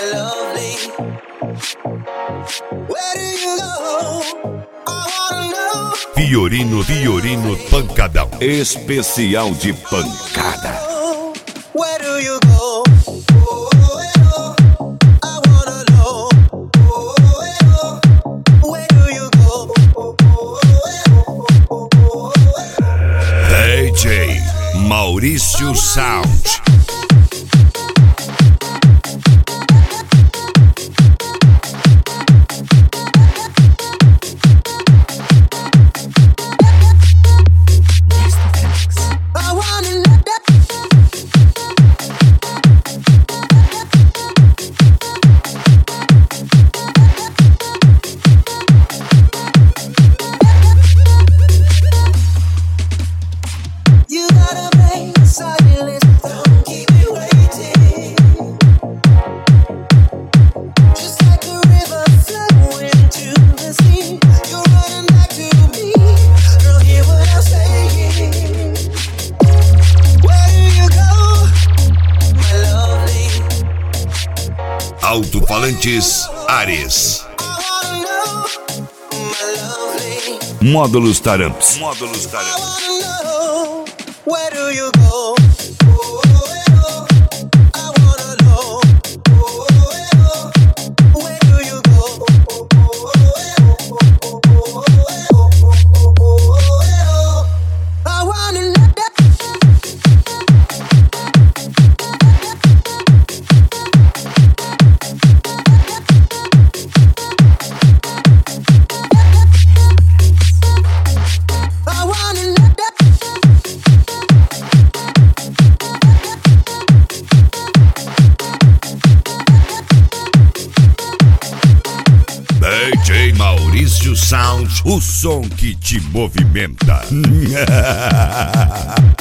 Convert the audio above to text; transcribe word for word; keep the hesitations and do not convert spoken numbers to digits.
lovely. Where do you go? I wanna know. Fiorino, Fiorino Pancadão. Especial de pancada. Where do you go? I wanna know. Where do you go? D J Maurício Sound. Alto-falantes Ares. Módulos Taramps. Módulos Taramps. Where do you go? I wanna know. Where do you go? I wanna know. D J Maurício Sound, o som que te movimenta.